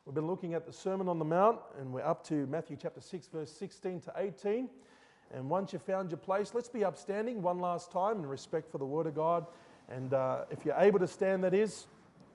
We've been looking at the Sermon on the Mount, and we're up to Matthew chapter 6, verse 16 to 18. And once you've found your place, let's be upstanding one last time in respect for the Word of God. And if you're able to stand, that is.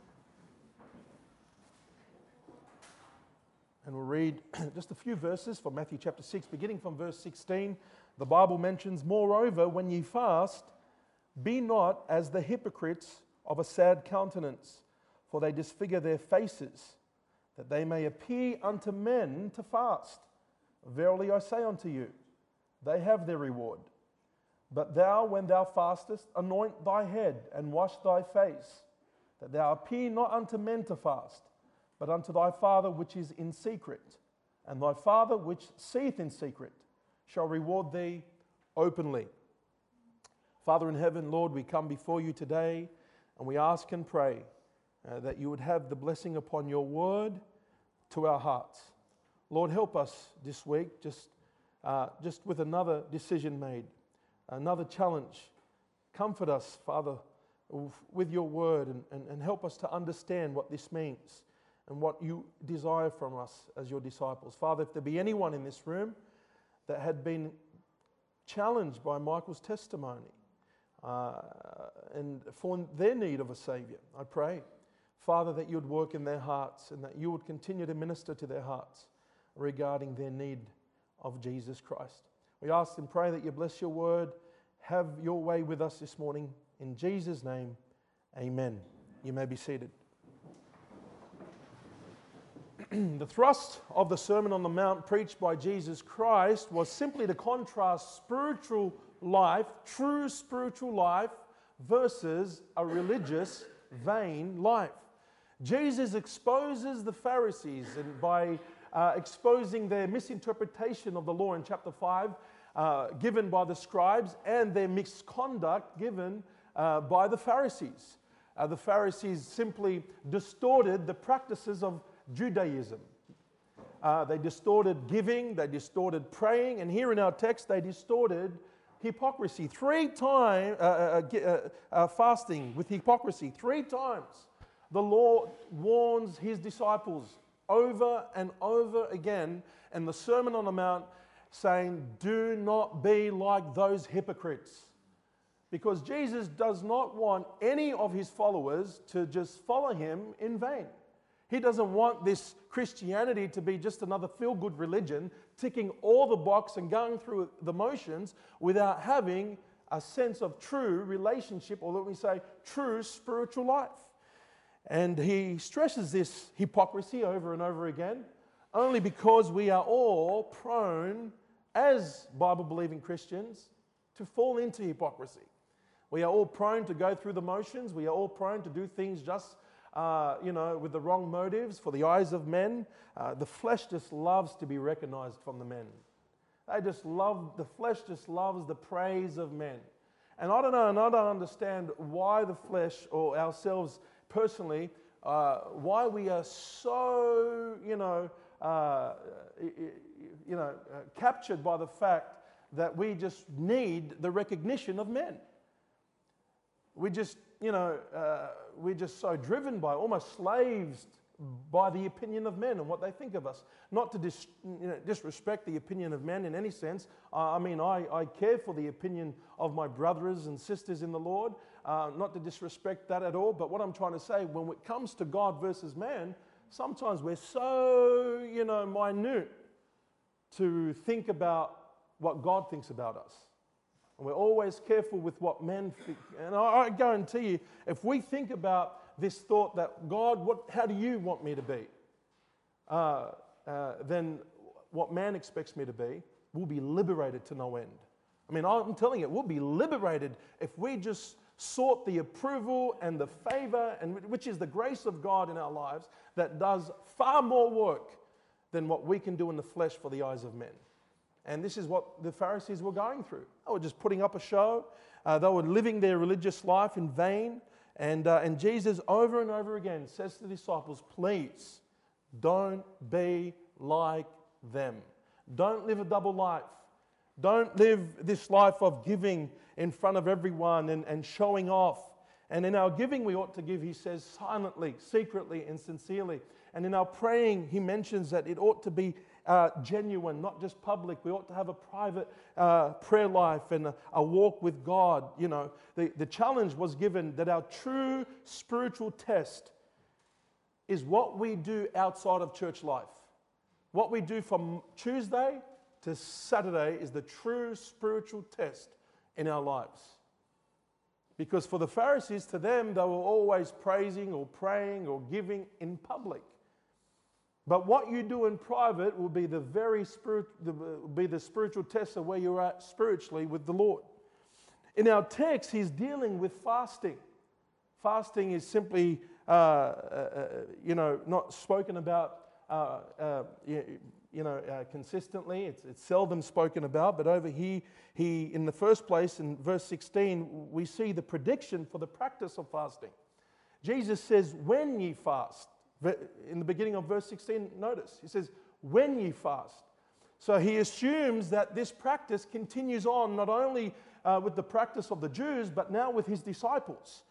And we'll read just a few verses from Matthew chapter 6, beginning from verse 16. The Bible mentions, "Moreover, when ye fast, be not as the hypocrites of a sad countenance, for they disfigure their faces, that they may appear unto men to fast. Verily I say unto you, they have their reward. But thou, when thou fastest, anoint thy head and wash thy face, that thou appear not unto men to fast, but unto thy Father which is in secret. And thy Father which seeth in secret shall reward thee openly." Father in heaven, Lord, we come before you today and we ask and pray that you would have the blessing upon your word to our hearts. Lord, help us this week just with another decision made, another challenge. Comfort us, Father, with your word and help us to understand what this means and what you desire from us as your disciples. Father, if there be anyone in this room that had been challenged by Michael's testimony and for their need of a Saviour, I pray, Father, that you would work in their hearts and that you would continue to minister to their hearts regarding their need of Jesus Christ. We ask and pray that you bless your word. Have your way with us this morning. In Jesus' name, amen. You may be seated. The thrust of the Sermon on the Mount preached by Jesus Christ was simply to contrast spiritual life, true spiritual life, versus a religious, vain life. Jesus exposes the Pharisees, and by exposing their misinterpretation of the law in chapter 5 given by the scribes and their misconduct given by the Pharisees. The Pharisees simply distorted the practices of Judaism. They distorted giving, they distorted praying, and here in our text they distorted hypocrisy. 3 times, fasting with hypocrisy. 3 times the Lord warns his disciples over and over again in the Sermon on the Mount, saying, do not be like those hypocrites. Because Jesus does not want any of his followers to just follow him in vain. He doesn't want this Christianity to be just another feel-good religion, ticking all the boxes and going through the motions without having a sense of true relationship, or let me say, true spiritual life. And he stresses this hypocrisy over and over again, only because we are all prone, as Bible-believing Christians, to fall into hypocrisy. We are all prone to go through the motions. We are all prone to do things just, with the wrong motives for the eyes of men. The flesh just loves to be recognized from the men. The flesh just loves the praise of men. And I don't know, and I don't understand why the flesh or ourselves personally, why we are so, captured by the fact that we just need the recognition of men. We're just so driven by, almost slaves by the opinion of men and what they think of us. Not to disrespect the opinion of men in any sense. I care for the opinion of my brothers and sisters in the Lord. Not to disrespect that at all. But what I'm trying to say, when it comes to God versus man, sometimes we're so, minute to think about what God thinks about us. And we're always careful with what men think. And I guarantee you, if we think about this thought that, God, how do you want me to be? Then what man expects me to be, we'll be liberated to no end. I'm telling you, we'll be liberated if we just sought the approval and the favor, which is the grace of God in our lives, that does far more work than what we can do in the flesh for the eyes of men. And this is what the Pharisees were going through. They were just putting up a show. They were living their religious life in vain. And Jesus over and over again says to the disciples, please don't be like them. Don't live a double life. Don't live this life of giving in front of everyone and showing off. And in our giving we ought to give, he says, silently, secretly and sincerely. And in our praying, he mentions that it ought to be genuine, not just public. We ought to have a private prayer life and a walk with God. You know, the challenge was given that our true spiritual test is what we do outside of church life. What we do from Tuesday to Saturday is the true spiritual test in our lives. Because for the Pharisees, to them, they were always praising or praying or giving in public. But what you do in private will be the spiritual test of where you're at spiritually with the Lord. In our text, he's dealing with fasting. Fasting is simply, not spoken about, consistently. It's seldom spoken about. But over here, in the first place, in verse 16, we see the prediction for the practice of fasting. Jesus says, "When ye fast." In the beginning of verse 16, notice, he says, "When ye fast." So he assumes that this practice continues on not only with the practice of the Jews, but now with his disciples.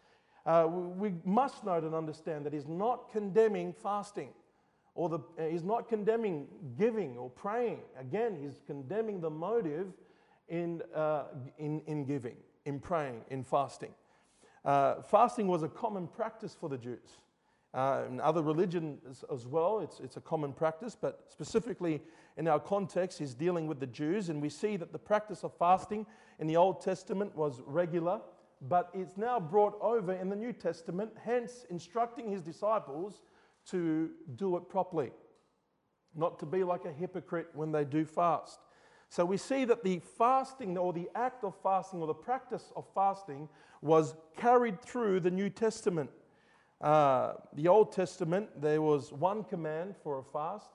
We must note and understand that he's not condemning fasting, or he's not condemning giving or praying. Again, he's condemning the motive in giving, in praying, in fasting. Fasting was a common practice for the Jews. In other religions as well, it's a common practice, but specifically in our context, he's dealing with the Jews, and we see that the practice of fasting in the Old Testament was regular, but it's now brought over in the New Testament, hence instructing his disciples to do it properly, not to be like a hypocrite when they do fast. So we see that the fasting, or the act of fasting, or the practice of fasting, was carried through the New Testament. The Old Testament, there was one command for a fast,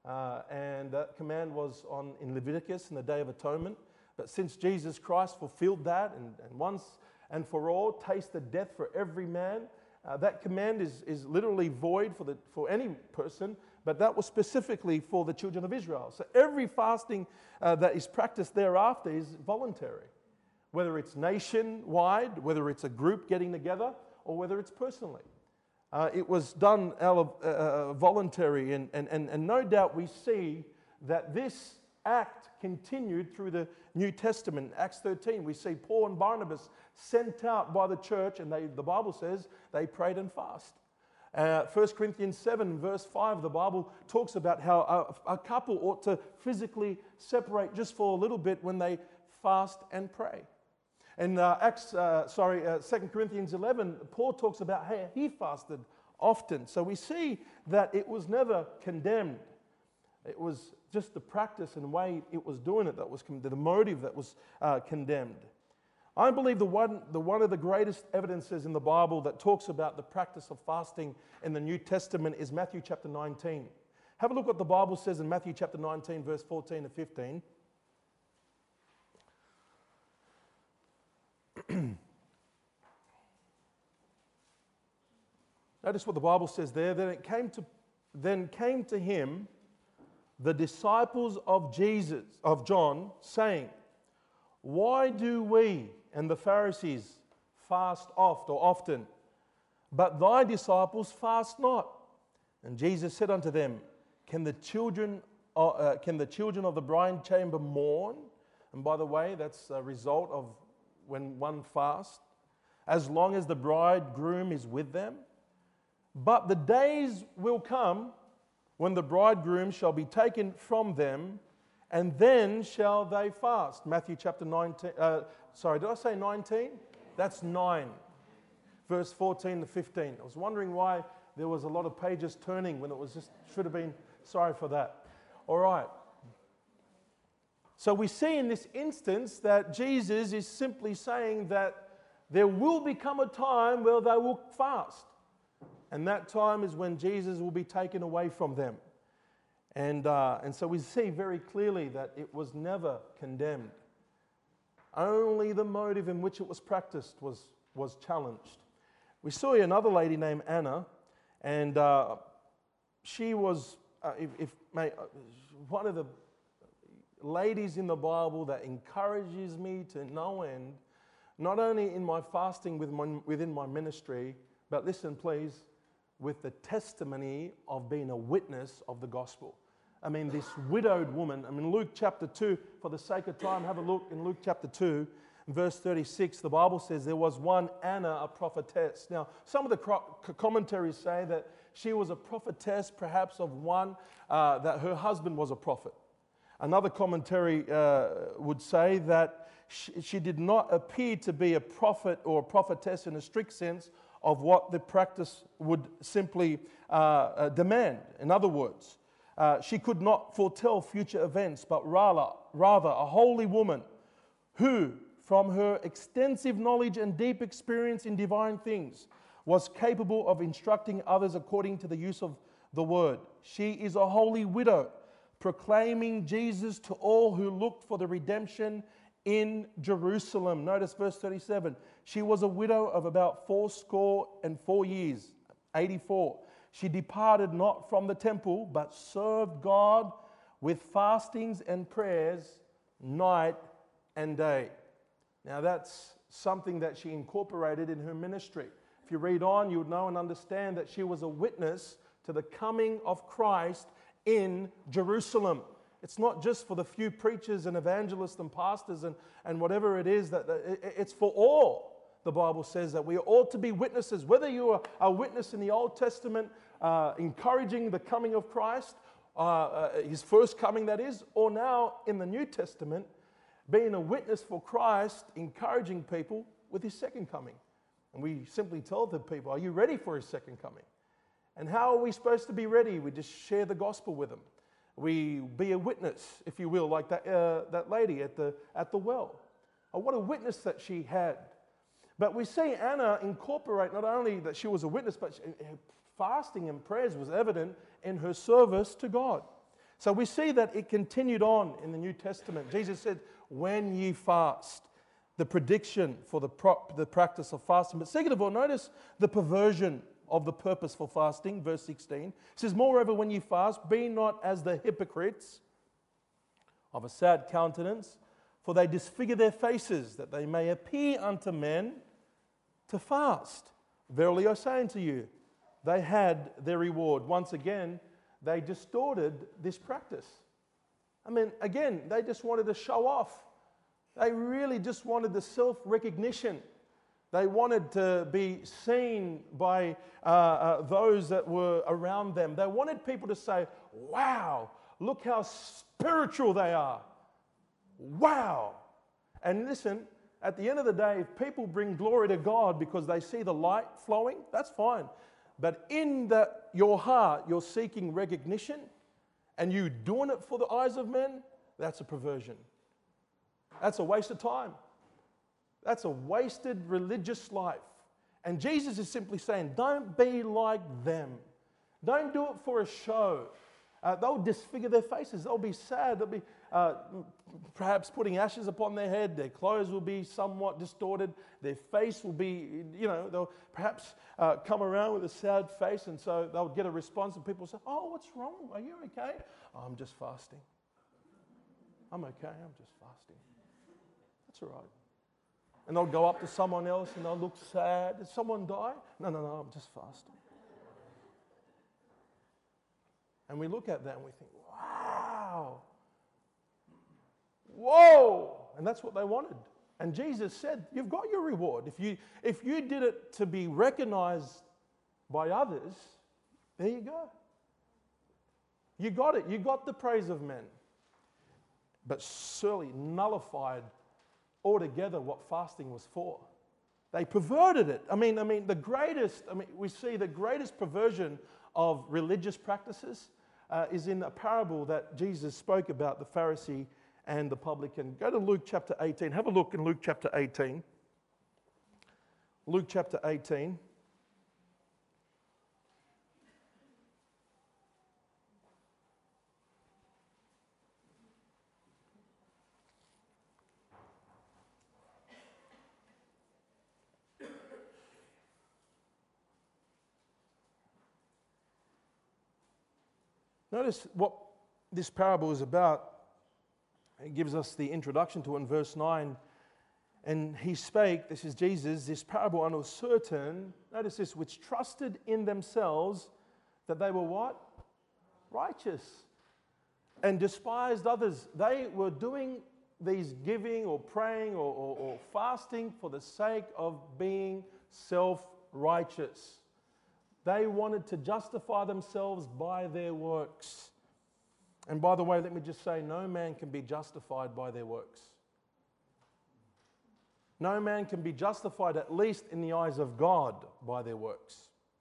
and that command was in Leviticus in the Day of Atonement. But since Jesus Christ fulfilled that and once and for all tasted death for every man, that command is literally void for any person, but that was specifically for the children of Israel. So every fasting that is practiced thereafter is voluntary, whether it's nationwide, whether it's a group getting together, or whether it's personally. It was done out of voluntary, and no doubt we see that this act continued through the New Testament. Acts 13, we see Paul and Barnabas sent out by the church, and the Bible says they prayed and fasted. 1 Corinthians 7, verse 5, the Bible talks about how a couple ought to physically separate just for a little bit when they fast and pray. In 2 Corinthians 11, Paul talks about how he fasted often. So we see that it was never condemned. It was just the practice and way it was doing it that was the motive that was condemned. I believe one of the greatest evidences in the Bible that talks about the practice of fasting in the New Testament is Matthew chapter 19. Have a look what the Bible says in Matthew chapter 19, verse 14 to 15. Notice what the Bible says there. Then came to him the disciples of John, saying, "Why do we and the Pharisees fast oft or often, but thy disciples fast not?" And Jesus said unto them, Can the children of the bride chamber mourn? And by the way, that's a result of when one fasts, as long as the bridegroom is with them. But the days will come when the bridegroom shall be taken from them, and then shall they fast. Matthew chapter 19, did I say 19? That's 9, verse 14 to 15. I was wondering why there was a lot of pages turning when it was should have been, sorry for that. All right. So we see in this instance that Jesus is simply saying that there will become a time where they will fast. And that time is when Jesus will be taken away from them. And so we see very clearly that it was never condemned. Only the motive in which it was practiced was challenged. We saw another lady named Anna, and she was one of the ladies in the Bible that encourages me to no end, not only in my fasting within my ministry, but listen please, with the testimony of being a witness of the gospel. I mean, this widowed woman, Luke chapter 2, for the sake of time, have a look in Luke chapter 2, verse 36. The Bible says there was one Anna, a prophetess. Now, some of the commentaries say that she was a prophetess, perhaps of one, that her husband was a prophet. Another commentary would say that she did not appear to be a prophet or a prophetess in a strict sense of what the practice would simply demand. In other words, she could not foretell future events, but rather a holy woman who, from her extensive knowledge and deep experience in divine things, was capable of instructing others according to the use of the word. She is a holy widow, proclaiming Jesus to all who looked for the redemption in Jerusalem. Notice verse 37. She was a widow of about 84 years, 84. She departed not from the temple, but served God with fastings and prayers night and day. Now that's something that she incorporated in her ministry. If you read on, you would know and understand that she was a witness to the coming of Christ in Jerusalem. It's not just for the few preachers and evangelists and pastors and whatever it is, it's for all. The Bible says that we ought to be witnesses. Whether you are a witness in the Old Testament, encouraging the coming of Christ, his first coming that is, or now in the New Testament, being a witness for Christ, encouraging people with his second coming. And we simply tell the people, are you ready for his second coming? And how are we supposed to be ready? We just share the gospel with them. We be a witness, if you will, like that lady at the well. Oh, what a witness that she had. But we see Anna incorporate not only that she was a witness, but fasting and prayers was evident in her service to God. So we see that it continued on in the New Testament. Jesus said, when ye fast, the prediction for the practice of fasting. But second of all, notice the perversion of the purpose for fasting, verse 16. It says, moreover, when ye fast, be not as the hypocrites of a sad countenance, for they disfigure their faces, that they may appear unto men to fast. Verily I say unto you, they had their reward. Once again, they distorted this practice. Again, they just wanted to show off. They really just wanted the self-recognition. They wanted to be seen by those that were around them. They wanted people to say, wow, look how spiritual they are. Wow. And listen, at the end of the day, if people bring glory to God because they see the light flowing, that's fine. But in your heart, you're seeking recognition and you doing it for the eyes of men, that's a perversion. That's a waste of time. That's a wasted religious life. And Jesus is simply saying, don't be like them. Don't do it for a show. They'll disfigure their faces. They'll be sad. They'll be perhaps putting ashes upon their head. Their clothes will be somewhat distorted. Their face will be, they'll perhaps come around with a sad face, and so they'll get a response, and people say, oh, what's wrong? Are you okay? Oh, I'm just fasting. I'm okay. I'm just fasting. That's all right. And they'll go up to someone else and they'll look sad. Did someone die? No, I'm just fasting. And we look at that and we think, wow. Whoa. And that's what they wanted. And Jesus said, you've got your reward. If you did it to be recognized by others, there you go. You got it. You got the praise of men. But surely nullified altogether what fasting was for. They perverted it. We see the greatest perversion of religious practices is in a parable that Jesus spoke about, the Pharisee and the publican. Go to Luke chapter 18. Have a look in Luke chapter 18. Luke chapter 18. Notice what this parable is about. It gives us the introduction to it in verse 9. And he spake, this is Jesus, this parable unto certain, notice this, which trusted in themselves that they were what? Righteous. And despised others. They were doing these giving or praying or fasting for the sake of being self-righteous. They wanted to justify themselves by their works. And by the way, let me just say, no man can be justified by their works. No man can be justified, at least in the eyes of God, by their works.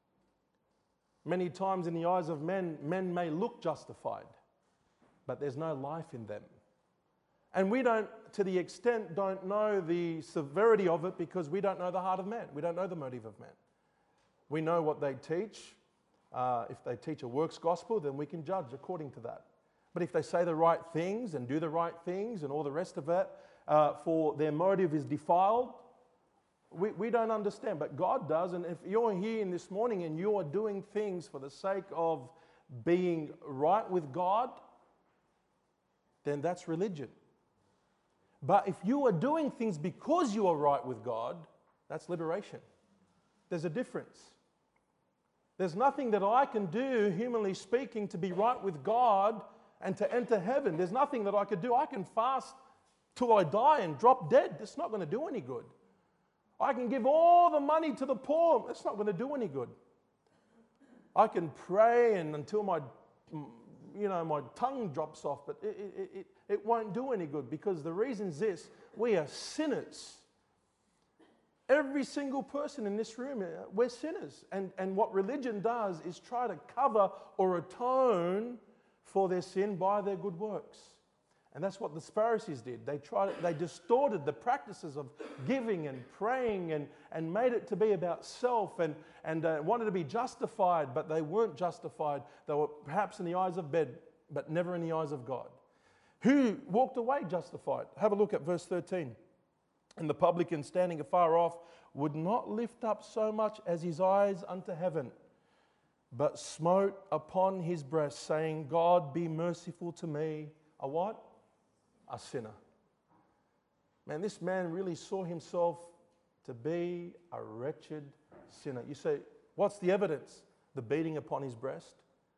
Many times in the eyes of men, men may look justified, but there's no life in them. And we don't, to the extent, don't know the severity of it because we don't know the heart of man. We don't know the motive of man. We know what they teach. If they teach a works gospel, then we can judge according to that. But if they say the right things and do the right things and all the rest of it, for their motive is defiled, we don't understand. But God does. And if you're here this morning and you are doing things for the sake of being right with God, then that's religion. But if you are doing things because you are right with God, that's liberation. There's a difference. There's nothing that I can do, humanly speaking, to be right with God and to enter heaven. There's nothing that I could do. I can fast till I die and drop dead. It's not going to do any good. I can give all the money to the poor. It's not going to do any good. I can pray and until my tongue drops off, but it won't do any good because the reason is this: we are sinners. Every single person in this room, we're sinners. And what religion does is try to cover or atone for their sin by their good works. And that's what the Pharisees did. They distorted the practices of giving and praying and made it to be about self and wanted to be justified, but they weren't justified. They were perhaps in the eyes of men, but never in the eyes of God. Who walked away justified? Have a look at verse 13. And the publican, standing afar off, would not lift up so much as his eyes unto heaven, but smote upon his breast, saying, God, be merciful to me. A what? A sinner. Man, this man really saw himself to be a wretched sinner. You say, what's the evidence? The beating upon his breast.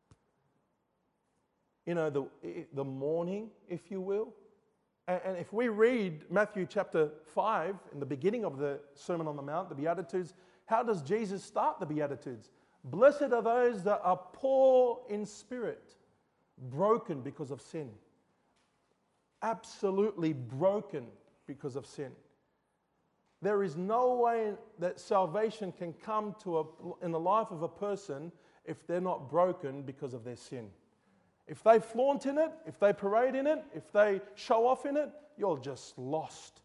You know, the mourning, if you will. And if we read Matthew chapter 5, in the beginning of the Sermon on the Mount, the Beatitudes, how does Jesus start the Beatitudes? Blessed are those that are poor in spirit, broken because of sin. Absolutely broken because of sin. There is no way that salvation can come in the life of a person if they're not broken because of their sin. If they flaunt in it, if they parade in it, if they show off in it, you're just lost.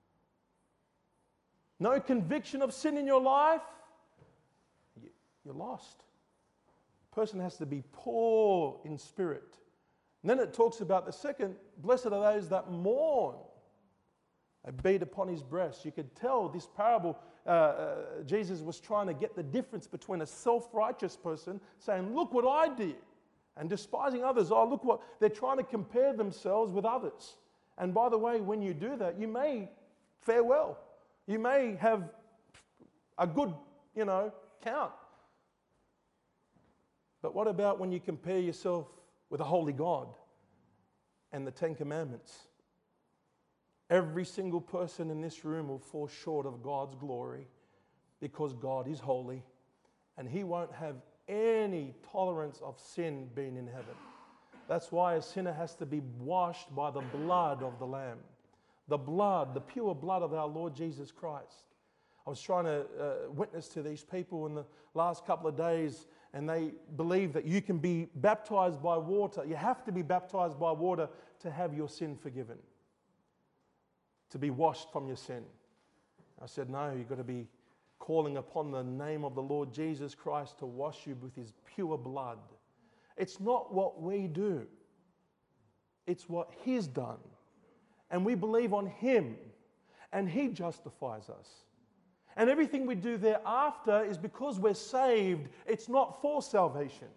No conviction of sin in your life, you're lost. A person has to be poor in spirit. And then it talks about the second, blessed are those that mourn. They beat upon his breast. You could tell this parable, Jesus was trying to get the difference between a self-righteous person saying, look what I did, and despising others. Oh, look what, they're trying to compare themselves with others. And by the way, when you do that, you may fare well. You may have a good, count. But what about when you compare yourself with a holy God and the Ten Commandments? Every single person in this room will fall short of God's glory because God is holy and He won't have any tolerance of sin being in heaven. That's why a sinner has to be washed by the blood of the Lamb. The blood, the pure blood of our Lord Jesus Christ. I was trying to witness to these people in the last couple of days, and they believe that you can be baptized by water. You have to be baptized by water to have your sin forgiven, to be washed from your sin. I said, no, you've got to be calling upon the name of the Lord Jesus Christ to wash you with His pure blood. It's not what we do. It's what He's done. And we believe on Him, and He justifies us. And everything we do thereafter is because we're saved. It's not for salvation.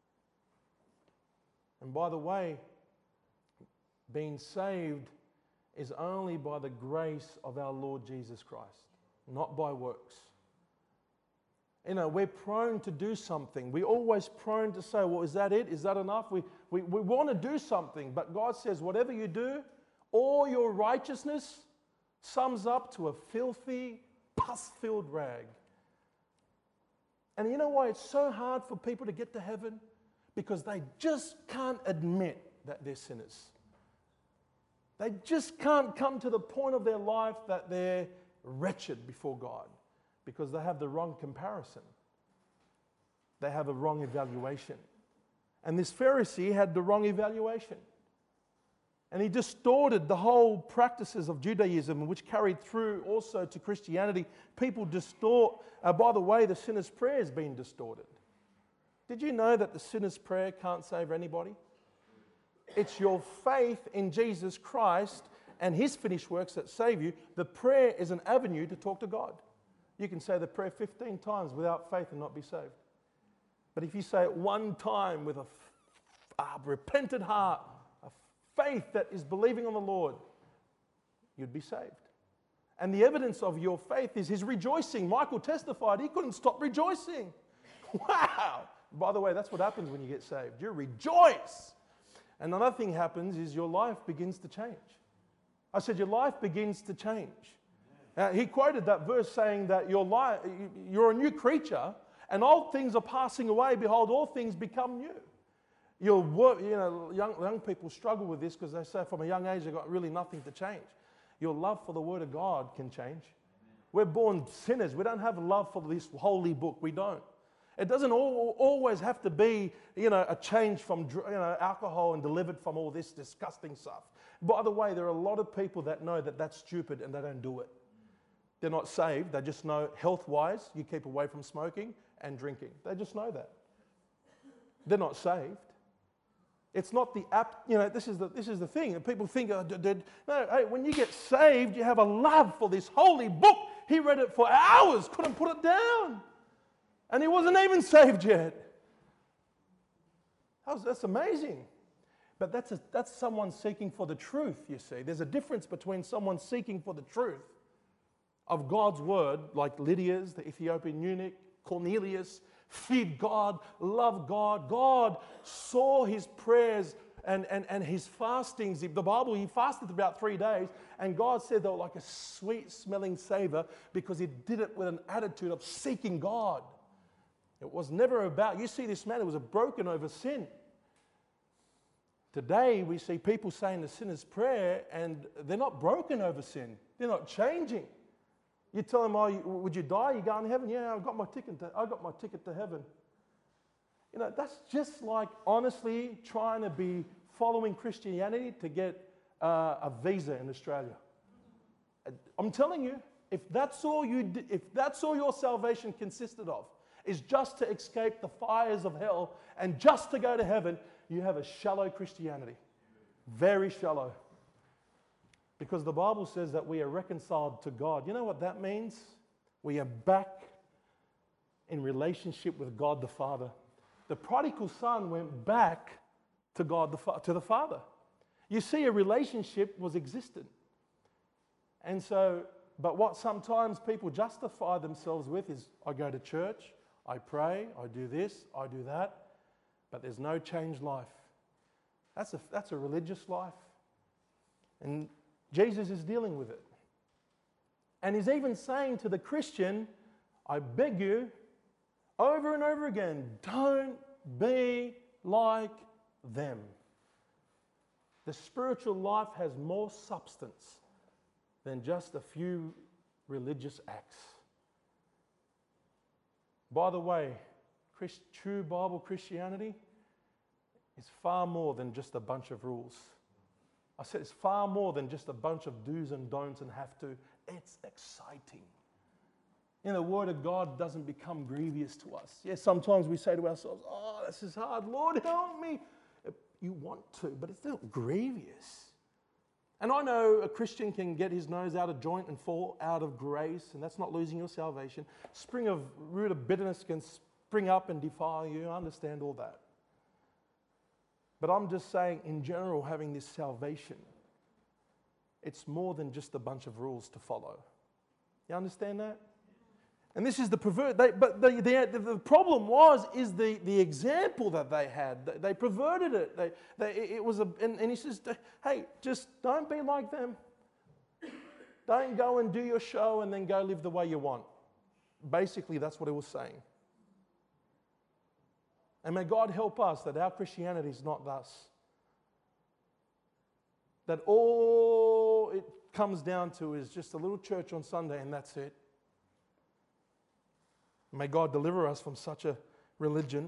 And by the way, being saved is only by the grace of our Lord Jesus Christ, not by works. You know, we're prone to do something. We're always prone to say, well, is that it? Is that enough? We want to do something, but God says, whatever you do, all your righteousness sums up to a filthy, pus-filled rag. And you know why it's so hard for people to get to heaven? Because they just can't admit that they're sinners. They just can't come to the point of their life that they're wretched before God, because they have the wrong comparison. They have a wrong evaluation. And this Pharisee had the wrong evaluation. And he distorted the whole practices of Judaism, which carried through also to Christianity. People distort. By the way, the sinner's prayer has been distorted. Did you know that the sinner's prayer can't save anybody? It's your faith in Jesus Christ and His finished works that save you. The prayer is an avenue to talk to God. You can say the prayer 15 times without faith and not be saved. But if you say it one time with a repentant heart, a faith that is believing on the Lord, you'd be saved. And the evidence of your faith is His rejoicing. Michael testified he couldn't stop rejoicing. Wow! By the way, that's what happens when you get saved. You rejoice. And another thing happens is your life begins to change. I said your life begins to change. He quoted that verse saying that you're a new creature, and old things are passing away. Behold, all things become new. Young people struggle with this because they say from a young age they've got really nothing to change. Your love for the Word of God can change. We're born sinners. We don't have love for this holy book. We don't. It doesn't always have to be, a change from alcohol and delivered from all this disgusting stuff. By the way, there are a lot of people that know that that's stupid and they don't do it. They're not saved. They just know health-wise, you keep away from smoking and drinking. They just know that. They're not saved. It's not the app. This is the thing. People think, no, hey, when you get saved, you have a love for this holy book. He read it for hours, couldn't put it down. And he wasn't even saved yet. That's amazing. But that's someone seeking for the truth, you see. There's a difference between someone seeking for the truth of God's word, like Lydia's, the Ethiopian eunuch, Cornelius, feared God, loved God. God saw his prayers and his fastings. The Bible, he fasted about 3 days, and God said they were like a sweet-smelling savor because he did it with an attitude of seeking God. It was never about, you see this man, it was broken over sin. Today, we see people saying the sinner's prayer, and they're not broken over sin. They're not changing. You tell them, would you die? You go in heaven? Yeah, I got my ticket to heaven. That's just like, honestly, trying to be following Christianity to get a visa in Australia. I'm telling you, if that's all your salvation consisted of, is just to escape the fires of hell and just to go to heaven, you have a shallow Christianity. Very shallow. Because the Bible says that we are reconciled to God. You know what that means? We are back in relationship with God the Father. The prodigal son went back to God to the Father. You see, a relationship was existent. And so, but what sometimes people justify themselves with is, I go to church, I pray, I do this, I do that, but there's no changed life. That's a religious life. And Jesus is dealing with it. And he's even saying to the Christian, I beg you, over and over again, don't be like them. The spiritual life has more substance than just a few religious acts. By the way, true Bible Christianity is far more than just a bunch of rules. I said it's far more than just a bunch of do's and don'ts and have to. It's exciting. The Word of God doesn't become grievous to us. Yes, sometimes we say to ourselves, oh, this is hard. Lord, help me. You want to, but it's not grievous. And I know a Christian can get his nose out of joint and fall out of grace, and that's not losing your salvation. Root of bitterness can spring up and defile you. I understand all that. But I'm just saying, in general, having this salvation, It's more than just a bunch of rules to follow. You understand that? And this is the the problem is the example that they had. They perverted it. And he says, hey, just don't be like them. Don't go and do your show and then go live the way you want. Basically, that's what he was saying. And may God help us that our Christianity is not thus. That all it comes down to is just a little church on Sunday and that's it. May God deliver us from such a religion.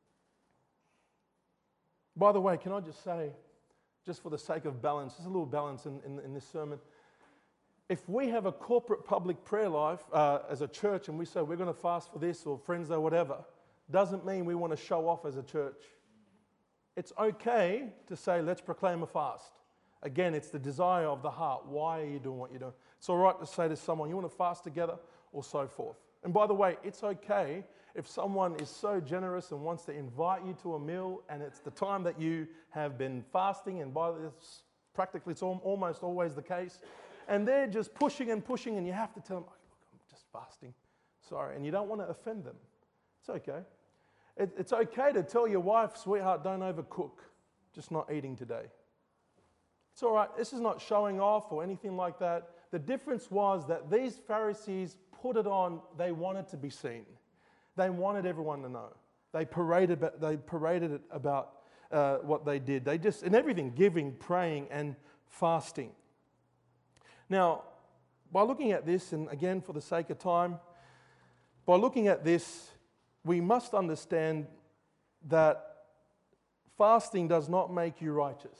By the way, can I just say, just for the sake of balance, just a little balance in this sermon. If we have a corporate public prayer life as a church and we say we're going to fast for this or friends or whatever, doesn't mean we want to show off as a church. It's okay to say, let's proclaim a fast. Again, it's the desire of the heart. Why are you doing what you're doing? It's all right to say to someone, you want to fast together or so forth. And by the way, it's okay if someone is so generous and wants to invite you to a meal and it's the time that you have been fasting, and by this, practically it's almost always the case, and they're just pushing and you have to tell them, oh, look, I'm just fasting. Sorry. And you don't want to offend them. It's okay. It's okay to tell your wife, sweetheart, don't overcook. Just not eating today. It's all right. This is not showing off or anything like that. The difference was that these Pharisees put it on. They wanted to be seen. They wanted everyone to know. They paraded it about what they did. They just, in everything, giving, praying, and fasting. Now, by looking at this, and again, for the sake of time, by looking at this, we must understand that fasting does not make you righteous.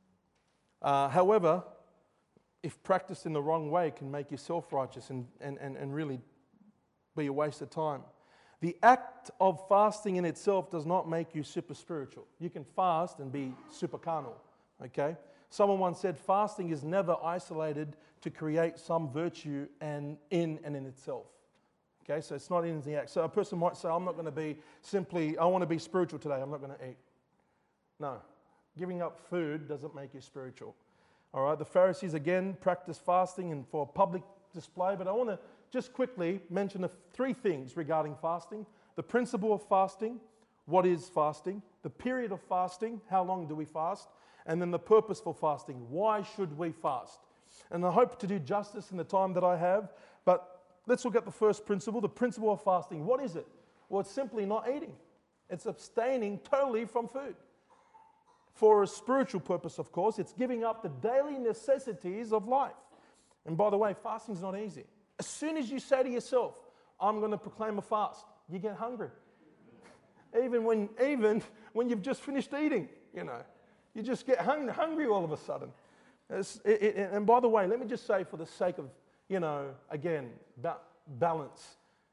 However, if practiced in the wrong way, it can make you self-righteous and really be a waste of time. The act of fasting in itself does not make you super spiritual. You can fast and be super carnal, okay? Someone once said fasting is never isolated to create some virtue in itself. Okay, so it's not in the act. So a person might say, I'm not going to be simply, I want to be spiritual today, I'm not going to eat. No. Giving up food doesn't make you spiritual. All right, the Pharisees again practiced fasting and for public display, but I want to just quickly mention three things regarding fasting. The principle of fasting, what is fasting? The period of fasting, how long do we fast? And then the purpose for fasting, why should we fast? And I hope to do justice in the time that I have, but let's look at the first principle, the principle of fasting. What is it? Well, it's simply not eating. It's abstaining totally from food. For a spiritual purpose, of course, it's giving up the daily necessities of life. And by the way, fasting is not easy. As soon as you say to yourself, I'm going to proclaim a fast, you get hungry. Even when you've just finished eating, you just get hungry all of a sudden. And by the way, let me just say for the sake of, again, balance.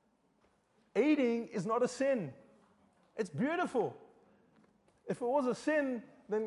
Eating is not a sin. It's beautiful. If it was a sin, then,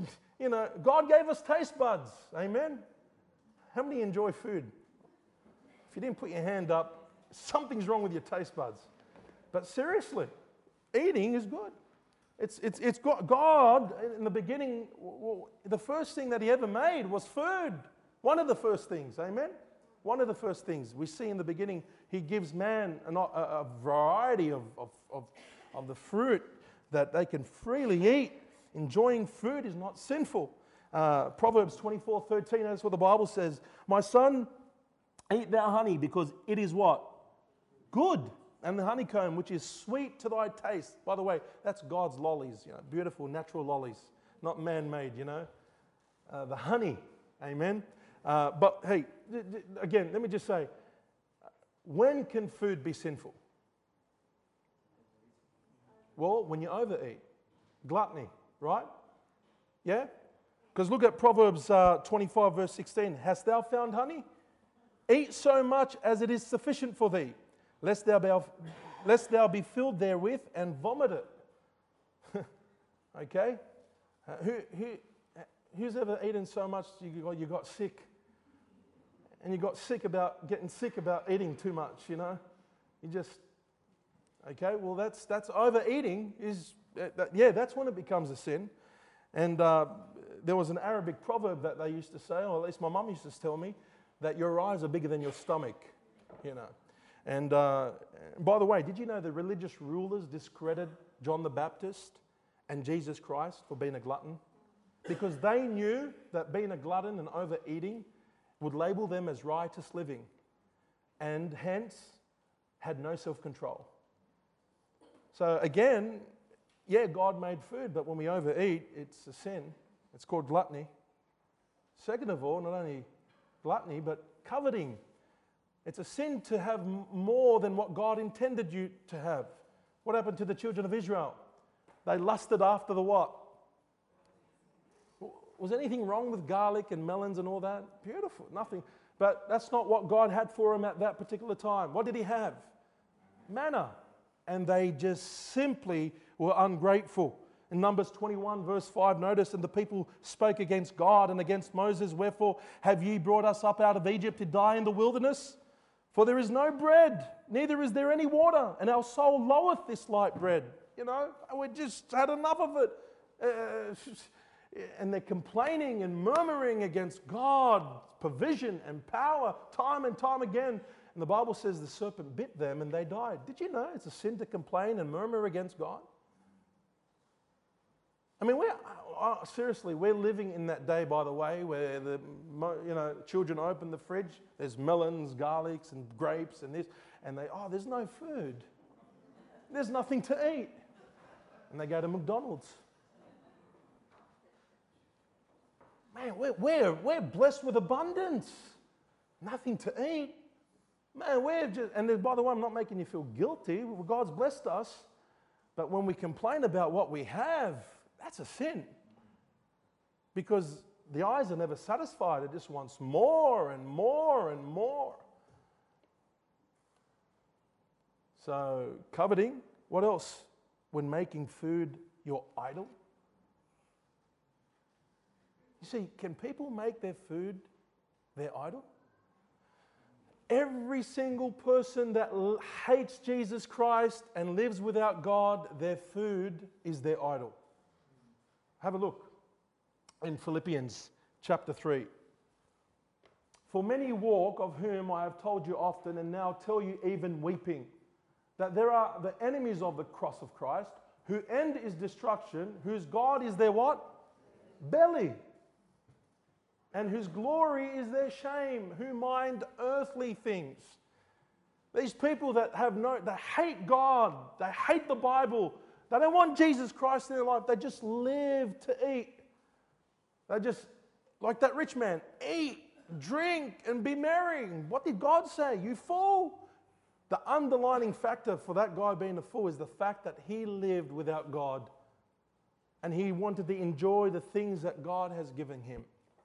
God gave us taste buds. Amen? How many enjoy food? If you didn't put your hand up, something's wrong with your taste buds. But seriously, eating is good. It's God in the beginning, the first thing that he ever made was food. One of the first things, amen? One of the first things we see in the beginning, he gives man a variety of the fruit that they can freely eat. Enjoying food is not sinful. Proverbs 24:13, that's what the Bible says. My son, eat thou honey, because it is what? Good. And the honeycomb, which is sweet to thy taste. By the way, that's God's lollies, beautiful natural lollies, not man-made, the honey, amen? But hey, again, let me just say, when can food be sinful? Well, when you overeat. Gluttony, right? Yeah? Because look at Proverbs 25 verse 16. Hast thou found honey? Eat so much as it is sufficient for thee, lest thou be filled therewith and vomit it. Okay? Who's ever eaten so much you got sick? And you got getting sick about eating too much, You just, okay, well that's overeating is, that's when it becomes a sin. And there was an Arabic proverb that they used to say, or at least my mum used to tell me, that your eyes are bigger than your stomach, you know. And by the way, did you know the religious rulers discredited John the Baptist and Jesus Christ for being a glutton? Because they knew that being a glutton and overeating would label them as riotous living, and hence had no self-control. So again, yeah, God made food, but when we overeat, it's a sin. It's called gluttony. Second of all, not only gluttony, but coveting. It's a sin to have more than what God intended you to have. What happened to the children of Israel? They lusted after the what? Was anything wrong with garlic and melons and all that? Beautiful, nothing. But that's not what God had for them at that particular time. What did he have? Manna. And they just simply were ungrateful. In Numbers 21 verse 5, notice, and the people spoke against God and against Moses, wherefore have ye brought us up out of Egypt to die in the wilderness? For there is no bread, neither is there any water, and our soul loath this light bread. You know, we just had enough of it. And they're complaining and murmuring against God's provision and power time and time again. And the Bible says the serpent bit them and they died. Did you know it's a sin to complain and murmur against God? I mean, seriously, we're living in that day, by the way, where children open the fridge, there's melons, garlics, and grapes, and this, and there's no food. There's nothing to eat. And they go to McDonald's. Man, we're blessed with abundance. Nothing to eat. Man, and by the way, I'm not making you feel guilty. God's blessed us. But when we complain about what we have, that's a sin. Because the eyes are never satisfied. It just wants more and more and more. So, coveting. What else? When making food your idol. You see, can people make their food their idol? Every single person that hates Jesus Christ and lives without God, their food is their idol. Have a look in Philippians chapter 3. For many walk, of whom I have told you often, and now tell you even weeping, that there are the enemies of the cross of Christ, whose end is destruction, whose God is their what? Belly. And whose glory is their shame, who mind earthly things. These people that they hate God, they hate the Bible, they don't want Jesus Christ in their life, they just live to eat. They just, like that rich man, eat, drink, and be merry. What did God say? You fool. The underlining factor for that guy being a fool is the fact that he lived without God. And he wanted to enjoy the things that God has given him.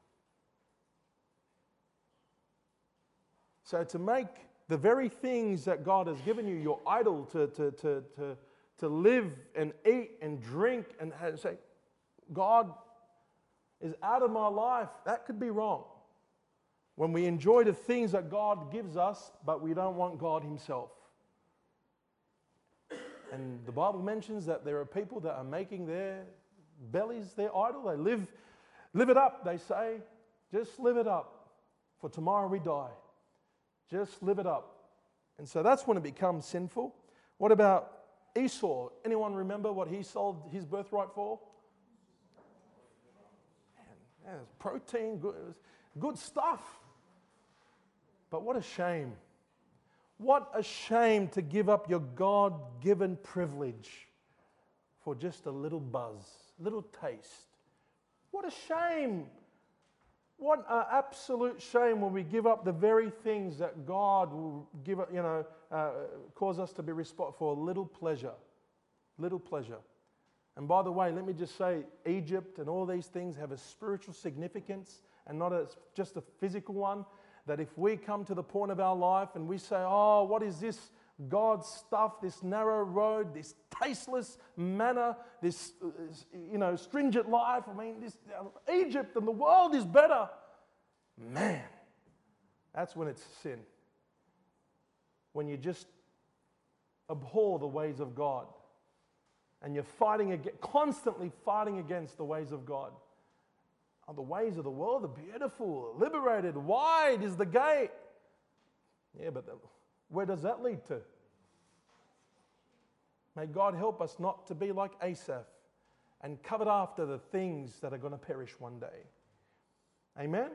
So to make the very things that God has given you your idol, to live and eat and drink and say, God is out of my life, that could be wrong. When we enjoy the things that God gives us, but we don't want God himself. And the Bible mentions that there are people that are making their bellies their idol. They live it up, they say. Just live it up, for tomorrow we die. Just live it up. And so that's when it becomes sinful. What about Esau? Anyone remember what he sold his birthright for? Man, protein, good stuff. But what a shame. What a shame to give up your God-given privilege for just a little buzz, little taste. What a shame. What an absolute shame when we give up the very things that God will give, cause us to be responsible for. Little pleasure. Little pleasure. And by the way, let me just say, Egypt and all these things have a spiritual significance and not just a physical one. That if we come to the point of our life and we say, oh, what is this God's stuff, this narrow road, this tasteless manna, this stringent life. I mean, this Egypt and the world is better. Man, that's when it's sin. When you just abhor the ways of God and you're constantly fighting against the ways of God. Oh, the ways of the world are beautiful, liberated, wide is the gate. Yeah, but where does that lead to? May God help us not to be like Asaph and covet after the things that are going to perish one day. Amen?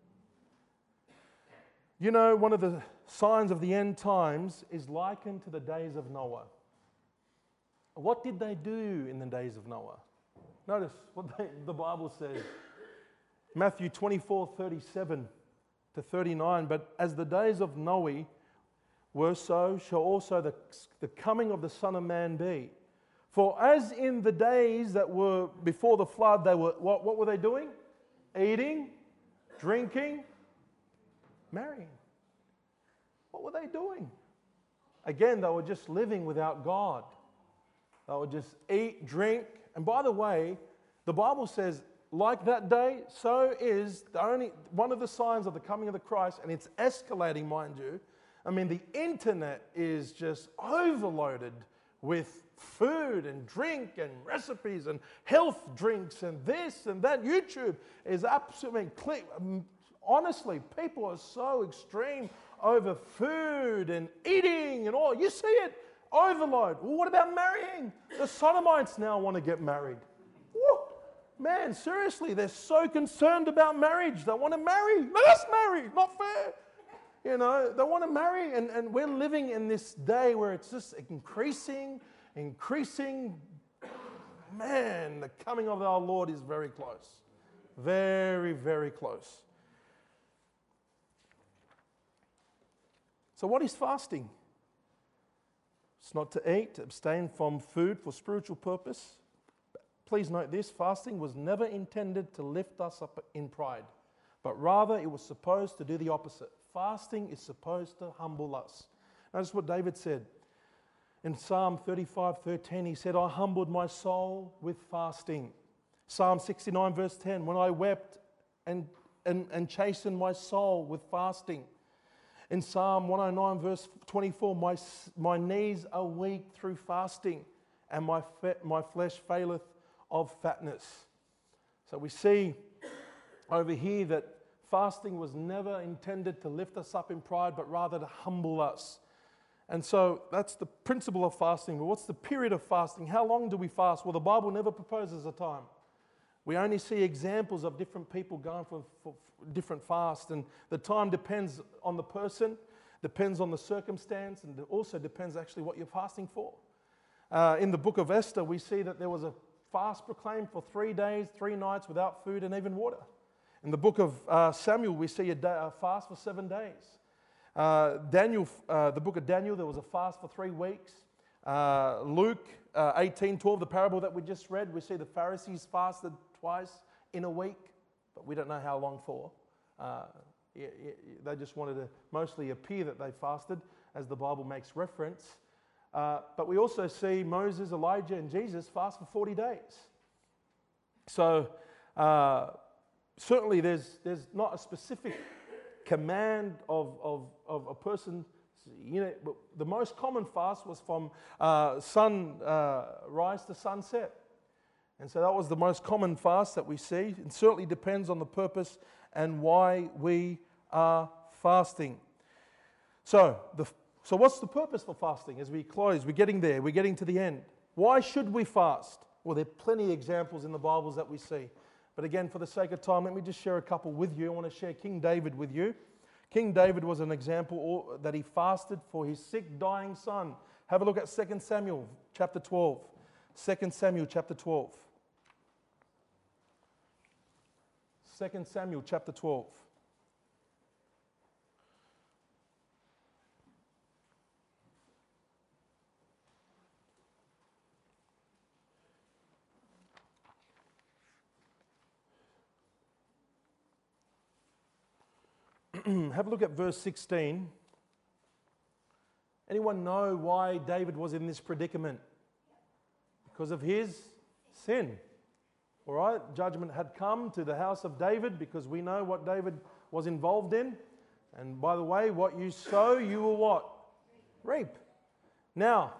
You know, one of the signs of the end times is likened to the days of Noah. What did they do in the days of Noah? Notice what the Bible says. Matthew 24:37 to 39. But as the days of Noah were, so shall also the coming of the Son of Man be. For as in the days that were before the flood, they were what were they doing? Eating, drinking, marrying. What were they doing? Again, they were just living without God. They would just eat, drink. And by the way, the Bible says, like that day, so is one of the signs of the coming of the Christ, and it's escalating, mind you. I mean, the internet is just overloaded with food and drink and recipes and health drinks and this and that. YouTube is absolutely clear. Honestly, people are so extreme over food and eating and all. You see it, overload. Well, what about marrying? The sodomites now want to get married. Woo! Man, seriously, they're so concerned about marriage. They want to marry. Let us marry. Not fair. You know, they want to marry, and we're living in this day where it's just increasing. Man, the coming of our Lord is very close. Very, very close. So what is fasting? It's not to eat, to abstain from food for spiritual purpose. Please note this, fasting was never intended to lift us up in pride, but rather it was supposed to do the opposite. Fasting is supposed to humble us. Notice what David said. In Psalm 35:13, he said, I humbled my soul with fasting. Psalm 69 verse 10, when I wept and chastened my soul with fasting. In Psalm 109 verse 24, my knees are weak through fasting, and my flesh faileth of fatness. So we see over here that fasting was never intended to lift us up in pride, but rather to humble us. And so that's the principle of fasting. But what's the period of fasting? How long do we fast? Well, the Bible never proposes a time. We only see examples of different people going for different fasts. And the time depends on the person, depends on the circumstance, and it also depends actually what you're fasting for. In the book of Esther, we see that there was a fast proclaimed for 3 days, 3 nights without food and even water. In the book of Samuel, we see a fast for 7 days. The book of Daniel, there was a fast for 3 weeks. Luke 18:12, the parable that we just read, we see the Pharisees fasted twice in a week, but we don't know how long for. They just wanted to mostly appear that they fasted, as the Bible makes reference. But we also see Moses, Elijah, and Jesus fast for 40 days. So certainly there's not a specific command of a person. You know, the most common fast was from sunrise to sunset. And so that was the most common fast that we see. It certainly depends on the purpose and why we are fasting. So what's the purpose for fasting? As we close, we're getting there, we're getting to the end. Why should we fast? Well, there are plenty of examples in the Bibles that we see. But again, for the sake of time, let me just share a couple with you. I want to share King David with you. King David was an example that he fasted for his sick, dying son. Have a look at 2 Samuel chapter 12. 2 Samuel chapter 12. 2 Samuel chapter 12. Have a look at verse 16. Anyone know why David was in this predicament? Because of his sin. All right, judgment had come to the house of David because we know what David was involved in. And by the way, what you sow, you will what? Reap. Now,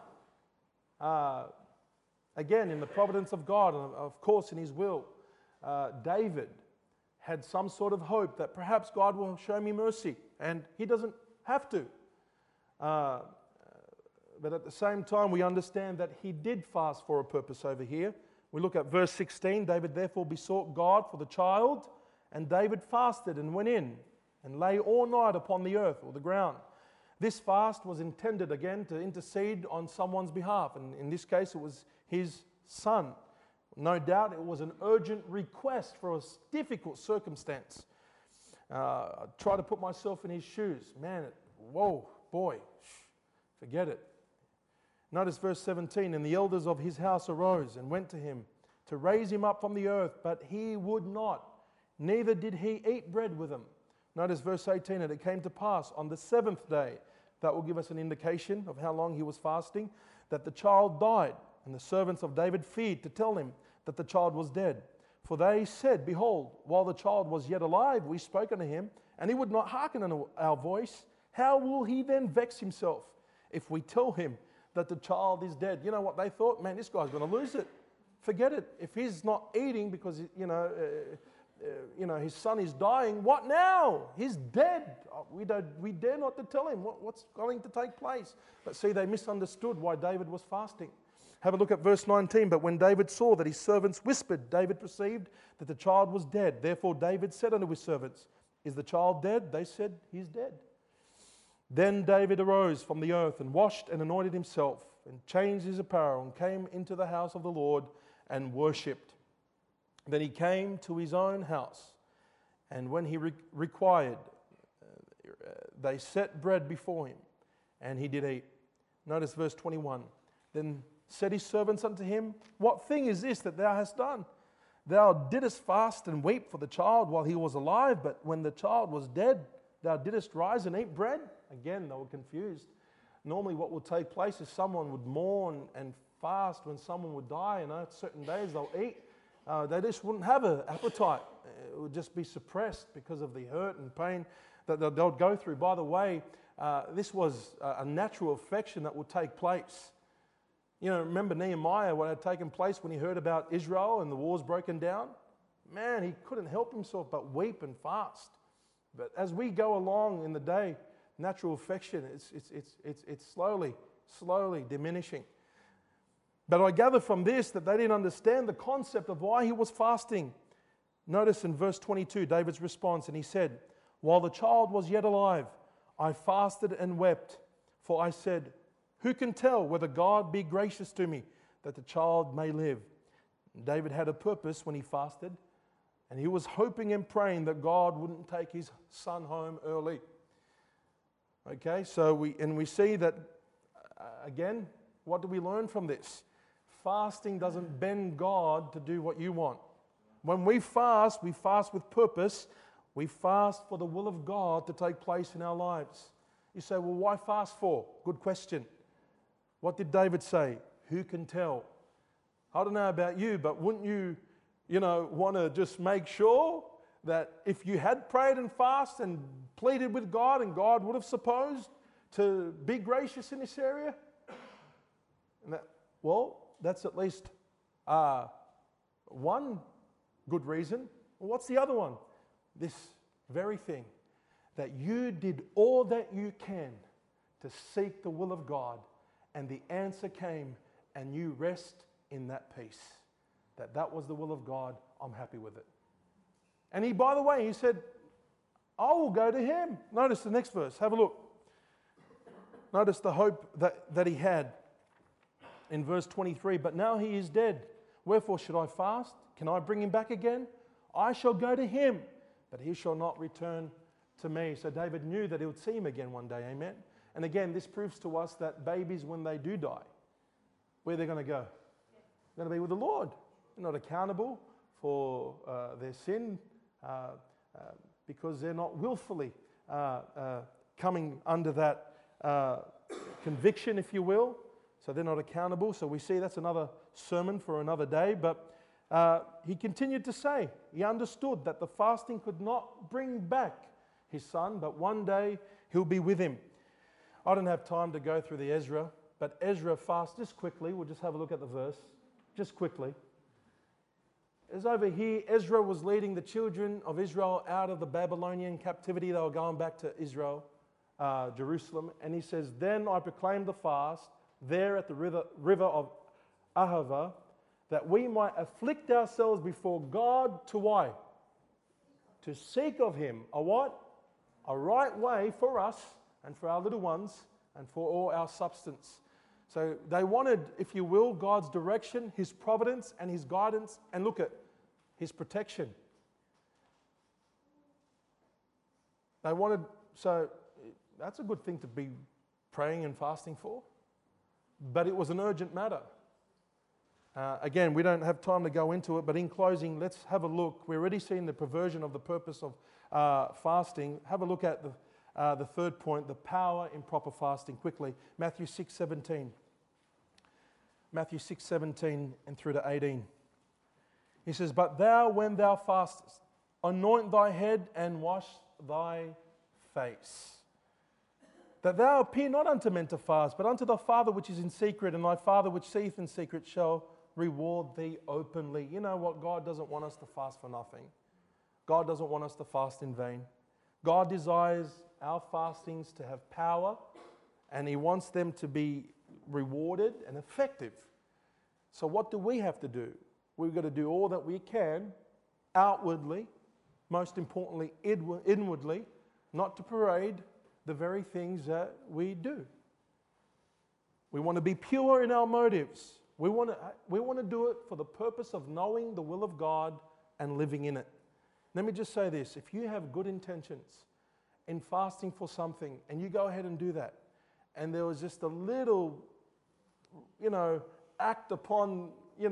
again, in the providence of God, and of course in his will, David had some sort of hope that perhaps God will show me mercy, and he doesn't have to. But at the same time, we understand that he did fast for a purpose over here. We look at verse 16. David therefore besought God for the child, and David fasted and went in and lay all night upon the earth or the ground. This fast was intended again to intercede on someone's behalf, and in this case it was his son. No doubt it was an urgent request for a difficult circumstance. Try to put myself in his shoes. Man, whoa, boy, forget it. Notice verse 17, and the elders of his house arose and went to him to raise him up from the earth, but he would not, neither did he eat bread with them. Notice verse 18, and it came to pass on the seventh day, that will give us an indication of how long he was fasting, that the child died, and the servants of David feared to tell him that the child was dead. For they said, behold, while the child was yet alive, we spoke unto him, and he would not hearken unto our voice. How will he then vex himself if we tell him that the child is dead? You know what they thought? Man, this guy's going to lose it. Forget it. If he's not eating because, his son is dying, what now? He's dead. We dare not to tell him what's going to take place. But see, they misunderstood why David was fasting. Have a look at verse 19. But when David saw that his servants whispered, David perceived that the child was dead. Therefore David said unto his servants, is the child dead? They said, he's dead. Then David arose from the earth and washed and anointed himself and changed his apparel and came into the house of the Lord and worshipped. Then he came to his own house, and when he required, they set bread before him, and he did eat. Notice verse 21. Then said his servants unto him, what thing is this that thou hast done? Thou didst fast and weep for the child while he was alive, but when the child was dead, thou didst rise and eat bread? Again, they were confused. Normally what would take place is someone would mourn and fast when someone would die, certain days they'll eat. They just wouldn't have an appetite. It would just be suppressed because of the hurt and pain that they'll go through. By the way, this was a natural affection that would take place. Remember Nehemiah, what had taken place when he heard about Israel and the war's broken down? Man, he couldn't help himself but weep and fast. But as we go along in the day, natural affection, it's slowly diminishing. But I gather from this that they didn't understand the concept of why he was fasting. Notice in verse 22, David's response, and he said, while the child was yet alive, I fasted and wept, for I said, who can tell whether God be gracious to me, that the child may live? And David had a purpose when he fasted, and he was hoping and praying that God wouldn't take his son home early. Okay, so we see that, again, what do we learn from this? Fasting doesn't bend God to do what you want. When we fast with purpose. We fast for the will of God to take place in our lives. You say, well, why fast for? Good question. What did David say? Who can tell? I don't know about you, but wouldn't you want to just make sure that if you had prayed and fasted and pleaded with God, and God would have supposed to be gracious in this area? And that's at least one good reason. Well, what's the other one? This very thing, that you did all that you can to seek the will of God, and the answer came, and you rest in that peace. That was the will of God. I'm happy with it. And he, by the way, he said, I will go to him. Notice the next verse. Have a look. Notice the hope that he had in verse 23. But now he is dead. Wherefore should I fast? Can I bring him back again? I shall go to him, but he shall not return to me. So David knew that he would see him again one day. Amen. And again, this proves to us that babies, when they do die, where they're going to go? They're going to be with the Lord. They're not accountable for their sin because they're not willfully coming under that conviction, if you will. So they're not accountable. So we see that's another sermon for another day. But he continued to say, he understood that the fasting could not bring back his son, but one day he'll be with him. I don't have time to go through the Ezra, but Ezra fasts just quickly. We'll just have a look at the verse, just quickly. is over here. Ezra was leading the children of Israel out of the Babylonian captivity. They were going back to Israel, Jerusalem. And he says, then I proclaimed the fast there at the river of Ahava, that we might afflict ourselves before God to why? To seek of him a what? A right way for us and for our little ones and for all our substance. So they wanted, if you will, God's direction, his providence and his guidance, and look at his protection. They wanted, so that's a good thing to be praying and fasting for, but it was an urgent matter. Again, we don't have time to go into it, but in closing, let's have a look. We're already seeing the perversion of the purpose of fasting. Have a look at the third point, the power in proper fasting, quickly. Matthew 6:17. Matthew 6:17 and through to 18. He says, but thou, when thou fastest, anoint thy head and wash thy face, that thou appear not unto men to fast, but unto thy Father which is in secret, and thy Father which seeth in secret shall reward thee openly. You know what? God doesn't want us to fast for nothing. God doesn't want us to fast in vain. God desires our fastings to have power, and he wants them to be rewarded and effective. So what do we have to do? We've got to do all that we can outwardly, most importantly inwardly, not to parade the very things that we do. We want to be pure in our motives. We want to do it for the purpose of knowing the will of God and living in it. Let me just say this. If you have good intentions in fasting for something and you go ahead and do that, and there was just a little, act upon,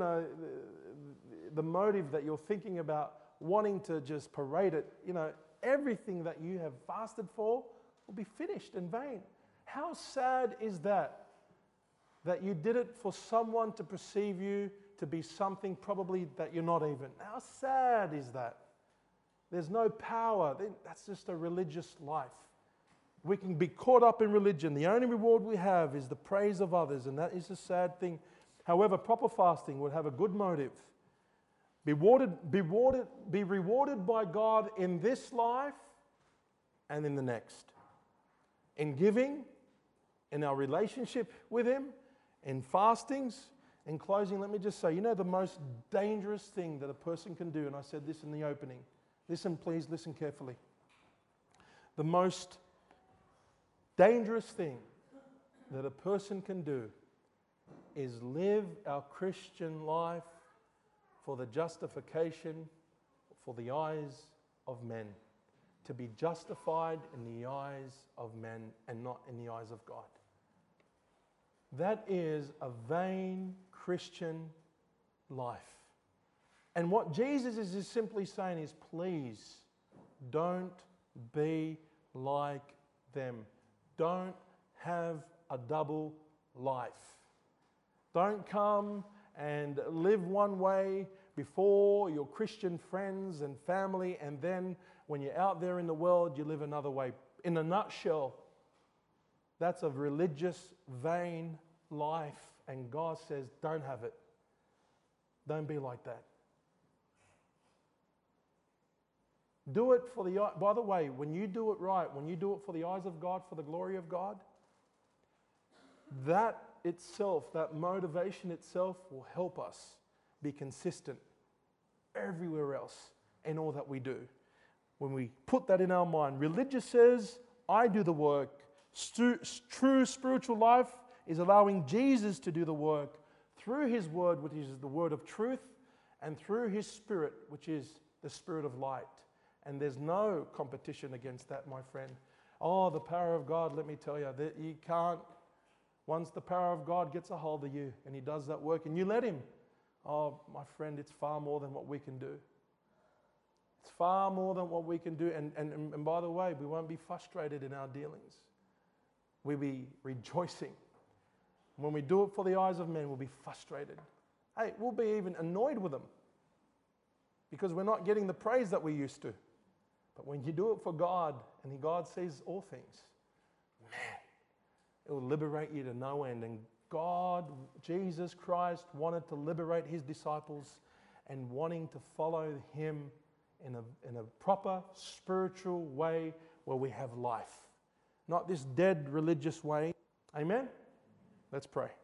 the motive that you're thinking about wanting to just parade it, everything that you have fasted for will be finished in vain. How sad is that? That you did it for someone to perceive you to be something probably that you're not even. How sad is that? There's no power. That's just a religious life. We can be caught up in religion. The only reward we have is the praise of others, and that is a sad thing. However, proper fasting would have a good motive. Be rewarded by God in this life and in the next. In giving, in our relationship with him, in fastings. In closing, let me just say, the most dangerous thing that a person can do, and I said this in the opening. Listen, please, listen carefully. The most dangerous thing that a person can do is live our Christian life for the justification, for the eyes of men. To be justified in the eyes of men and not in the eyes of God. That is a vain Christian life. And what Jesus is simply saying is, please don't be like them. Don't have a double life. Don't come and live one way before your Christian friends and family, and then when you're out there in the world, you live another way. In a nutshell, that's a religious, vain life, and God says, don't have it. Don't be like that. Do it for the, by the way, when you do it right, when you do it for the eyes of God, for the glory of God, that itself, that motivation itself will help us be consistent everywhere else in all that we do. When we put that in our mind, religious says, I do the work. True spiritual life is allowing Jesus to do the work through his word, which is the word of truth, and through his spirit, which is the spirit of light. And there's no competition against that, my friend. Oh, the power of God, let me tell you, that you can't. Once the power of God gets a hold of you and he does that work and you let him, oh, my friend, it's far more than what we can do. It's far more than what we can do. And by the way, we won't be frustrated in our dealings. We'll be rejoicing. When we do it for the eyes of men, we'll be frustrated. Hey, we'll be even annoyed with them because we're not getting the praise that we used to. But when you do it for God and God sees all things, man, it will liberate you to no end. And God, Jesus Christ, wanted to liberate his disciples and wanting to follow Him in a proper spiritual way where we have life. Not this dead religious way. Amen? Let's pray.